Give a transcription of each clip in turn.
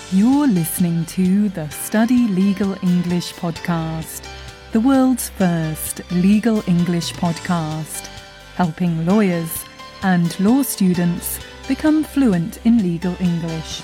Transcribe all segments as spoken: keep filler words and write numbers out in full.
You're listening to the Study Legal English podcast, the world's first legal English podcast, helping lawyers and law students become fluent in legal English.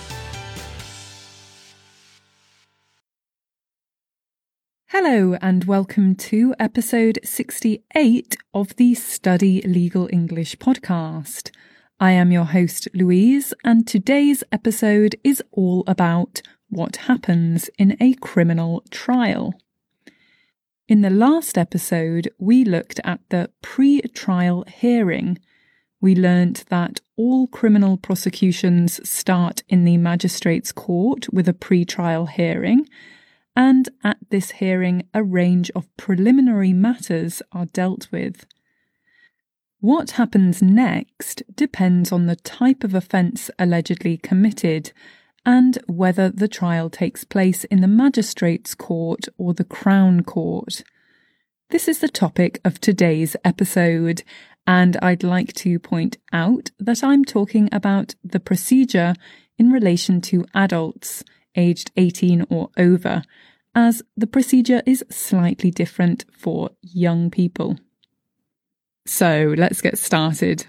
Hello and welcome to episode sixty-eight of the Study Legal English podcast. I am your host, Louise, and today's episode is all about what happens in a criminal trial. In the last episode, we looked at the pre-trial hearing. We learnt that all criminal prosecutions start in the magistrate's court with a pre-trial hearing, and at this hearing, a range of preliminary matters are dealt with. What happens next depends on the type of offence allegedly committed and whether the trial takes place in the magistrate's court or the Crown Court. This is the topic of today's episode, and I'd like to point out that I'm talking about the procedure in relation to adults aged eighteen or over, as the procedure is slightly different for young people. So let's get started.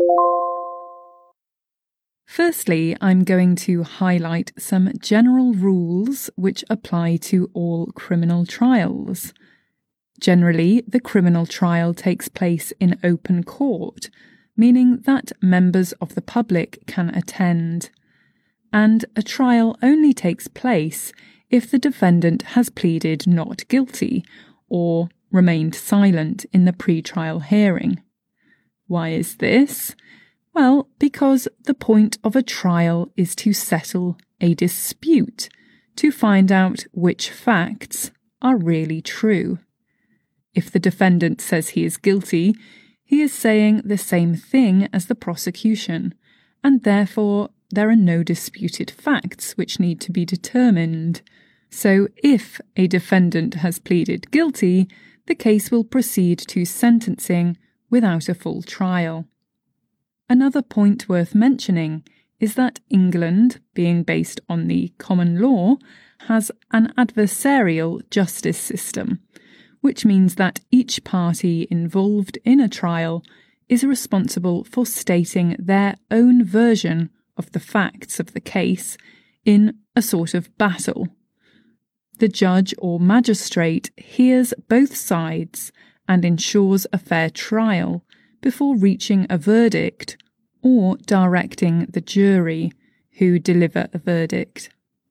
Firstly, I'm going to highlight some general rules which apply to all criminal trials. Generally, the criminal trial takes place in open court, meaning that members of the public can attend. And a trial only takes place if the defendant has pleaded not guilty or remained silent in the pre-trial hearing. Why is this? Well, because the point of a trial is to settle a dispute, to find out which facts are really true. If the defendant says he is guilty, he is saying the same thing as the prosecution, and therefore there are no disputed facts which need to be determined. So if a defendant has pleaded guilty, the case will proceed to sentencing without a full trial. Another point worth mentioning is that England, being based on the common law, has an adversarial justice system, which means that each party involved in a trial is responsible for stating their own version of the facts of the case in a sort of battle. The judge or magistrate hears both sides and ensures a fair trial before reaching a verdict or directing the jury who deliver a verdict.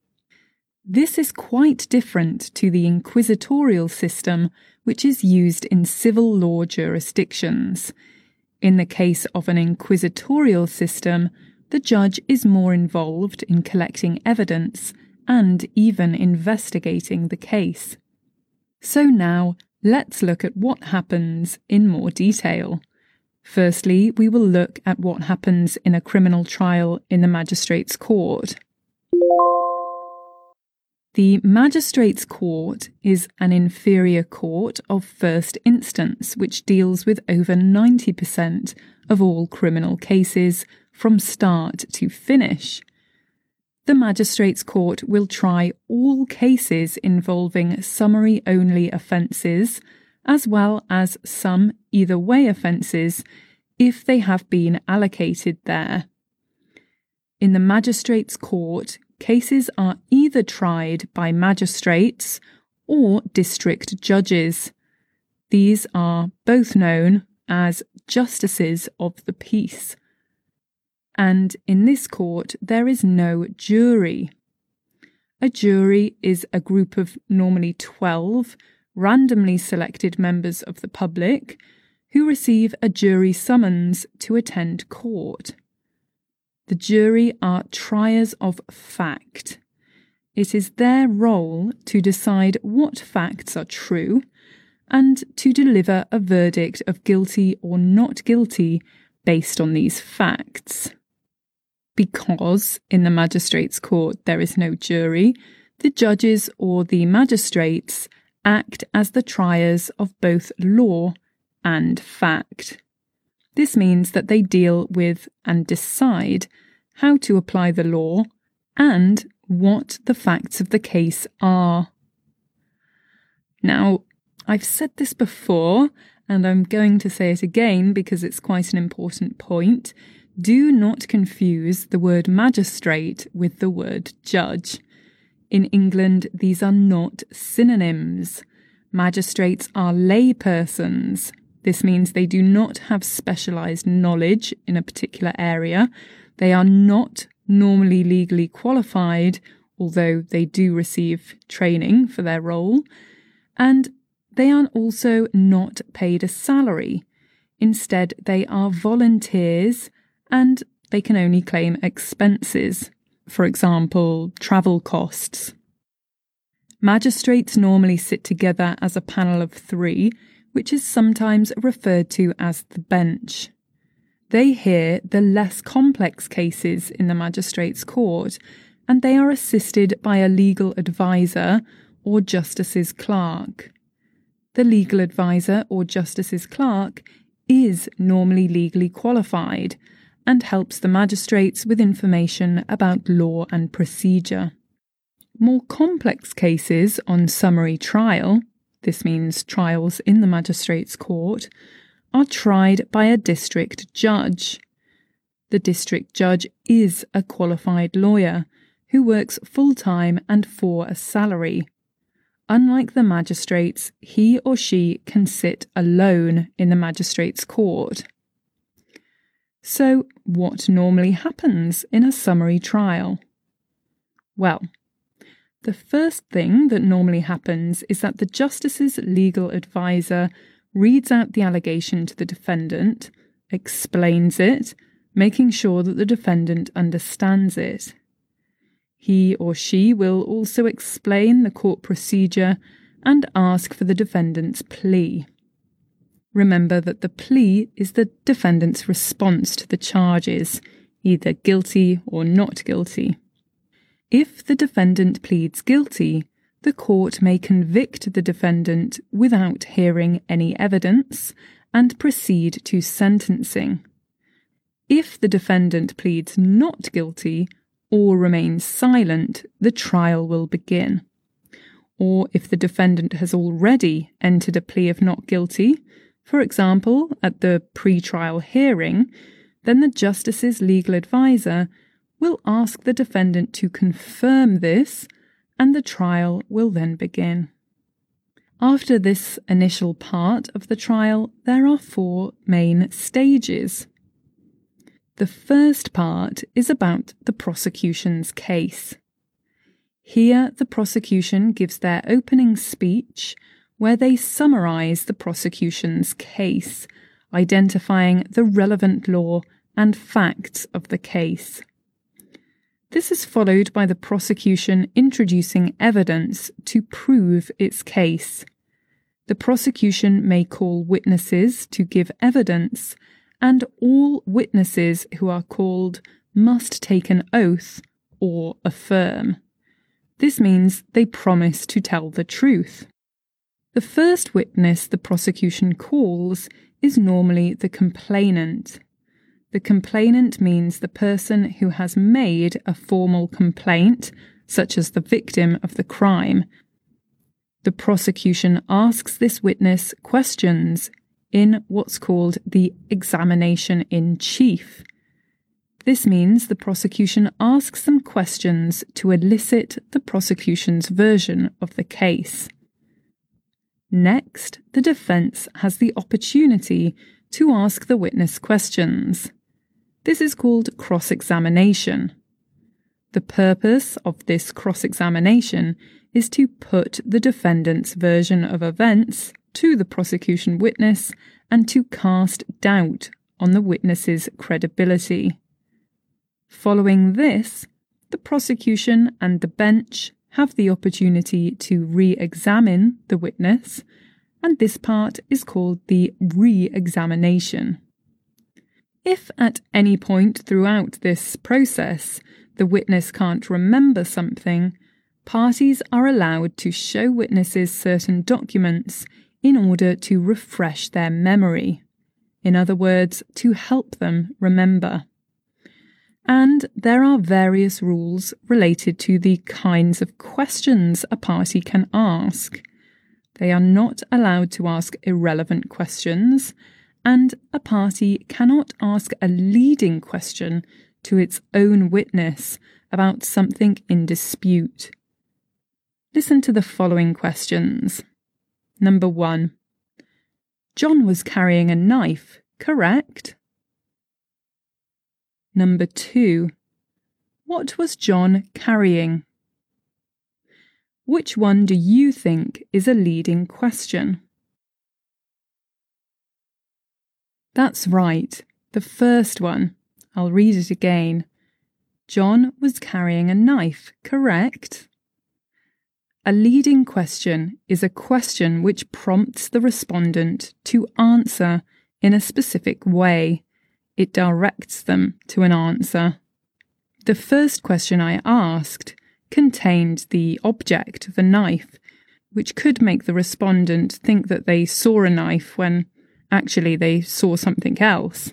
This is quite different to the inquisitorial system which is used in civil law jurisdictions. In the case of an inquisitorial system, the judge is more involved in collecting evidence and even investigating the case. So now, let's look at what happens in more detail. Firstly, we will look at what happens in a criminal trial in the magistrate's court. The magistrate's court is an inferior court of first instance which deals with over ninety percent of all criminal cases from start to finish. The magistrate's court will try all cases involving summary-only offences, as well as some either-way offences, if they have been allocated there. In the magistrate's court, cases are either tried by magistrates or district judges. These are both known as justices of the peace. And in this court, there is no jury. A jury is a group of normally twelve randomly selected members of the public who receive a jury summons to attend court. The jury are triers of fact. It is their role to decide what facts are true and to deliver a verdict of guilty or not guilty based on these facts. Because in the magistrate's court there is no jury, the judges or the magistrates act as the triers of both law and fact. This means that they deal with and decide how to apply the law and what the facts of the case are. Now, I've said this before, and I'm going to say it again because it's quite an important point. Do not confuse the word magistrate with the word judge. In England, these are not synonyms. Magistrates are lay persons. This means they do not have specialised knowledge in a particular area. They are not normally legally qualified, although they do receive training for their role. And they are also not paid a salary. Instead, they are volunteers and they can only claim expenses, for example, travel costs. Magistrates normally sit together as a panel of three, which is sometimes referred to as the bench. They hear the less complex cases in the magistrates' court, and they are assisted by a legal advisor or justice's clerk. The legal advisor or justice's clerk is normally legally qualified and helps the magistrates with information about law and procedure. More complex cases on summary trial, this means trials in the magistrates' court, are tried by a district judge. The district judge is a qualified lawyer who works full-time and for a salary. Unlike the magistrates, he or she can sit alone in the magistrates' court. So, what normally happens in a summary trial? Well, the first thing that normally happens is that the justice's legal advisor reads out the allegation to the defendant, explains it, making sure that the defendant understands it. He or she will also explain the court procedure and ask for the defendant's plea. Remember that the plea is the defendant's response to the charges, either guilty or not guilty. If the defendant pleads guilty, the court may convict the defendant without hearing any evidence and proceed to sentencing. If the defendant pleads not guilty or remains silent, the trial will begin. Or if the defendant has already entered a plea of not guilty, for example, at the pre-trial hearing, then the justice's legal advisor will ask the defendant to confirm this, and the trial will then begin. After this initial part of the trial, there are four main stages. The first part is about the prosecution's case. Here, the prosecution gives their opening speech where they summarise the prosecution's case, identifying the relevant law and facts of the case. This is followed by the prosecution introducing evidence to prove its case. The prosecution may call witnesses to give evidence, and all witnesses who are called must take an oath or affirm. This means they promise to tell the truth. The first witness the prosecution calls is normally the complainant. The complainant means the person who has made a formal complaint, such as the victim of the crime. The prosecution asks this witness questions in what's called the examination in chief. This means the prosecution asks them questions to elicit the prosecution's version of the case. Next, the defence has the opportunity to ask the witness questions. This is called cross-examination. The purpose of this cross-examination is to put the defendant's version of events to the prosecution witness and to cast doubt on the witness's credibility. Following this, the prosecution and the bench have the opportunity to re-examine the witness, and this part is called the re-examination. If at any point throughout this process the witness can't remember something, parties are allowed to show witnesses certain documents in order to refresh their memory. In other words, to help them remember. And there are various rules related to the kinds of questions a party can ask. They are not allowed to ask irrelevant questions, and a party cannot ask a leading question to its own witness about something in dispute. Listen to the following questions. Number one. John was carrying a knife, correct? Number two. What was John carrying? Which one do you think is a leading question? That's right, the first one. I'll read it again. John was carrying a knife, correct? A leading question is a question which prompts the respondent to answer in a specific way. It directs them to an answer. The first question I asked contained the object, the knife, which could make the respondent think that they saw a knife when actually they saw something else.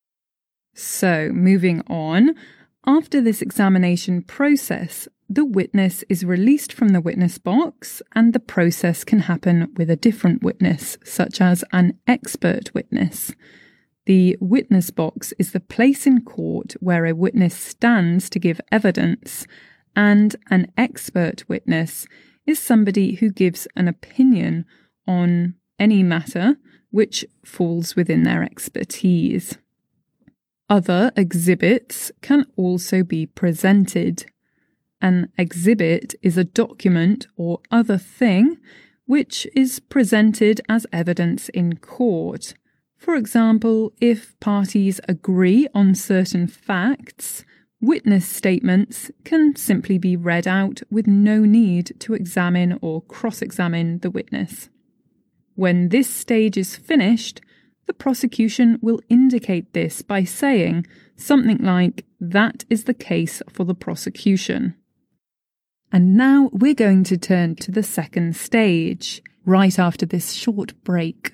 So, moving on, after this examination process, the witness is released from the witness box and the process can happen with a different witness, such as an expert witness. The witness box is the place in court where a witness stands to give evidence, and an expert witness is somebody who gives an opinion on any matter which falls within their expertise. Other exhibits can also be presented. An exhibit is a document or other thing which is presented as evidence in court. For example, if parties agree on certain facts, witness statements can simply be read out with no need to examine or cross-examine the witness. When this stage is finished, the prosecution will indicate this by saying something like, "That is the case for the prosecution." And now we're going to turn to the second stage, right after this short break.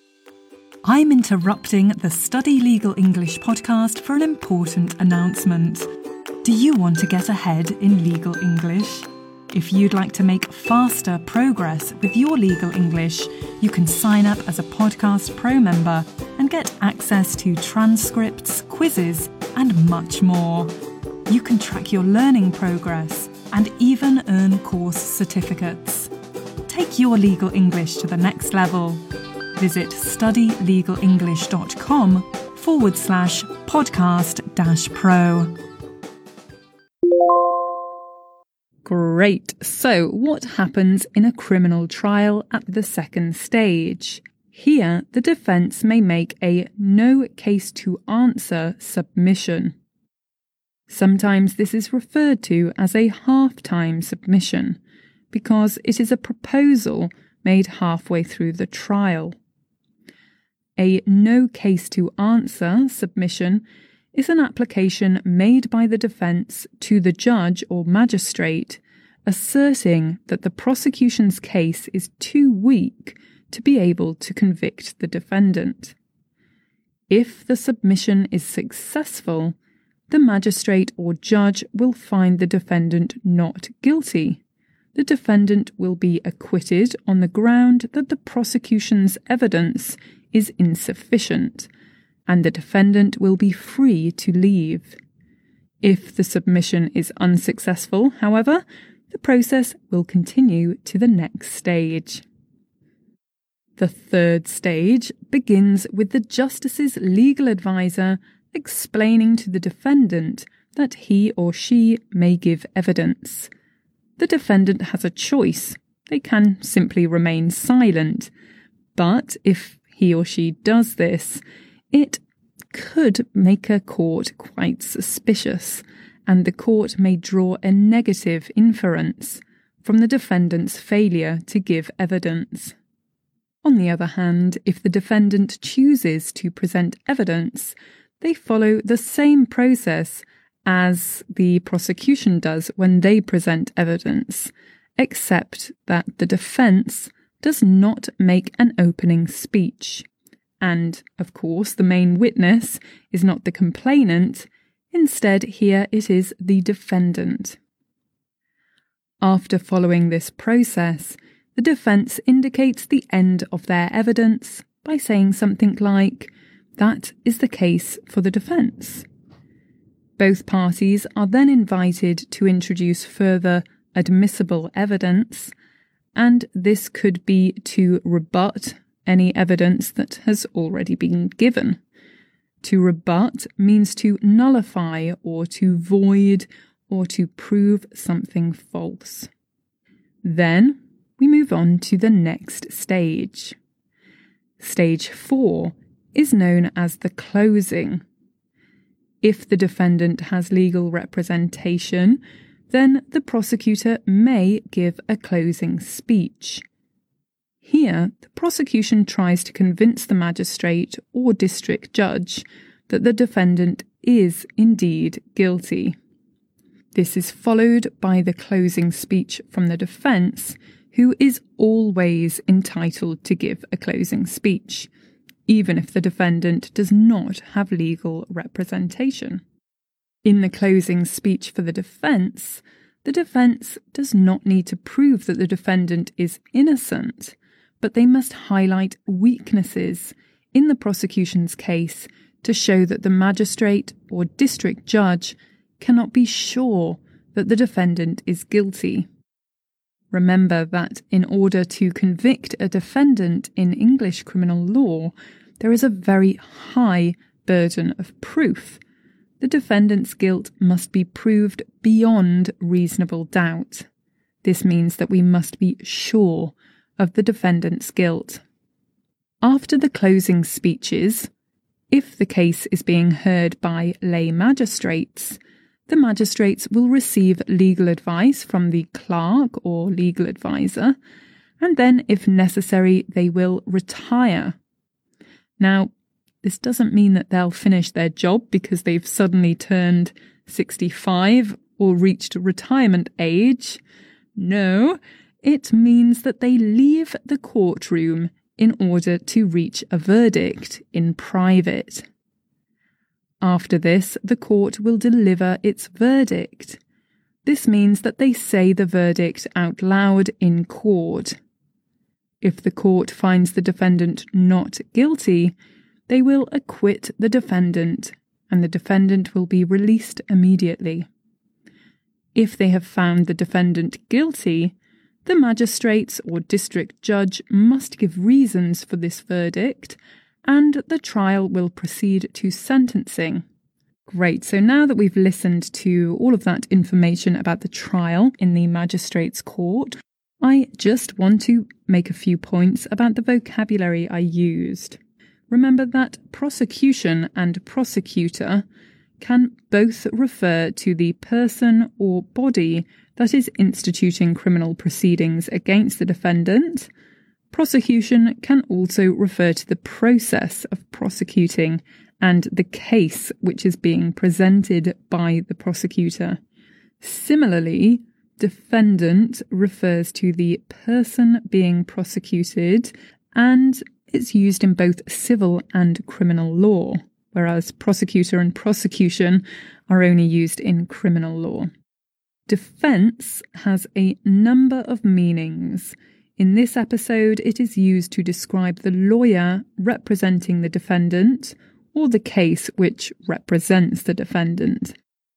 I'm interrupting the Study Legal English podcast for an important announcement. Do you want to get ahead in legal English? If you'd like to make faster progress with your legal English, you can sign up as a Podcast Pro member and get access to transcripts, quizzes, and much more. You can track your learning progress and even earn course certificates. Take your legal English to the next level. Visit studylegalenglish.com forward slash podcast dash pro. Great. So what happens in a criminal trial at the second stage? Here, the defence may make a no case to answer submission. Sometimes this is referred to as a half-time submission because it is a proposal made halfway through the trial. A no case to answer submission is an application made by the defence to the judge or magistrate, asserting that the prosecution's case is too weak to be able to convict the defendant. If the submission is successful, the magistrate or judge will find the defendant not guilty. The defendant will be acquitted on the ground that the prosecution's evidence is insufficient, and the defendant will be free to leave. If the submission is unsuccessful, however, the process will continue to the next stage. The third stage begins with the justice's legal advisor explaining to the defendant that he or she may give evidence. The defendant has a choice. They can simply remain silent, but if he or she does this, it could make a court quite suspicious, and the court may draw a negative inference from the defendant's failure to give evidence. On the other hand, if the defendant chooses to present evidence, they follow the same process as the prosecution does when they present evidence, except that the defence does not make an opening speech. And, of course, the main witness is not the complainant, Instead, here it is the defendant. After following this process, the defence indicates the end of their evidence by saying something like, "That is the case for the defence." Both parties are then invited to introduce further admissible evidence, and this could be to rebut any evidence that has already been given. To rebut means to nullify or to void or to prove something false. Then we move on to the next stage. Stage four is known as the closing. If the defendant has legal representation, then the prosecutor may give a closing speech. Here, the prosecution tries to convince the magistrate or district judge that the defendant is indeed guilty. This is followed by the closing speech from the defence, who is always entitled to give a closing speech, even if the defendant does not have legal representation. In the closing speech for the defence, the defence does not need to prove that the defendant is innocent, but they must highlight weaknesses in the prosecution's case to show that the magistrate or district judge cannot be sure that the defendant is guilty. Remember that in order to convict a defendant in English criminal law, there is a very high burden of proof. The defendant's guilt must be proved beyond reasonable doubt. This means that we must be sure of the defendant's guilt. After the closing speeches, if the case is being heard by lay magistrates, the magistrates will receive legal advice from the clerk or legal advisor, and then, if necessary, they will retire. Now, this doesn't mean that they'll finish their job because they've suddenly turned sixty-five or reached retirement age. No, it means that they leave the courtroom in order to reach a verdict in private. After this, the court will deliver its verdict. This means that they say the verdict out loud in court. If the court finds the defendant not guilty, they will acquit the defendant, and the defendant will be released immediately. If they have found the defendant guilty, the magistrates or district judge must give reasons for this verdict, and the trial will proceed to sentencing. Great, so now that we've listened to all of that information about the trial in the magistrates' court, I just want to make a few points about the vocabulary I used. Remember that prosecution and prosecutor can both refer to the person or body that is instituting criminal proceedings against the defendant. Prosecution can also refer to the process of prosecuting and the case which is being presented by the prosecutor. Similarly, defendant refers to the person being prosecuted, and it's used in both civil and criminal law, whereas prosecutor and prosecution are only used in criminal law. Defence has a number of meanings. In this episode, it is used to describe the lawyer representing the defendant or the case which represents the defendant.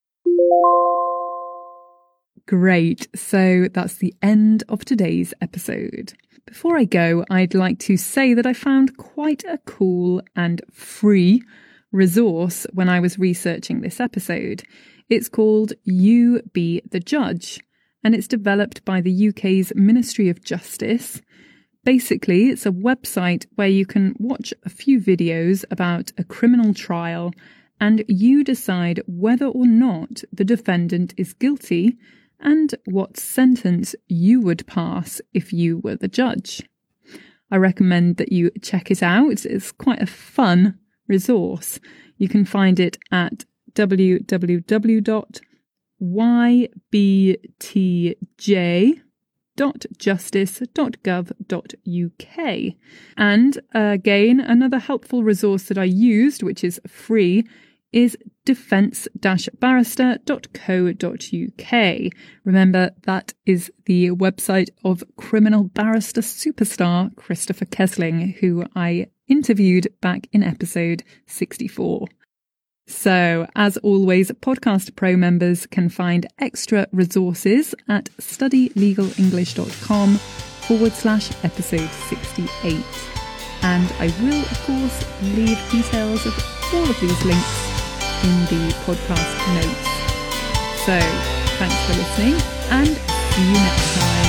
Great, so that's the end of today's episode. Before I go, I'd like to say that I found quite a cool and free resource when I was researching this episode. It's called You Be the Judge, and it's developed by the U K's Ministry of Justice. Basically, it's a website where you can watch a few videos about a criminal trial and you decide whether or not the defendant is guilty and what sentence you would pass if you were the judge. I recommend that you check it out. It's quite a fun resource. You can find it at w w w dot y b t j dot justice dot gov dot u k. And again, another helpful resource that I used, which is free, is defence dash barrister dot co dot uk. Remember, that is the website of criminal barrister superstar Christopher Kesling, who I interviewed back in episode sixty-four. So, as always, Podcast Pro members can find extra resources at studylegalenglish.com forward slash episode sixty-eight. And I will, of course, leave details of all of these links in the podcast notes. So, thanks for listening and see you next time.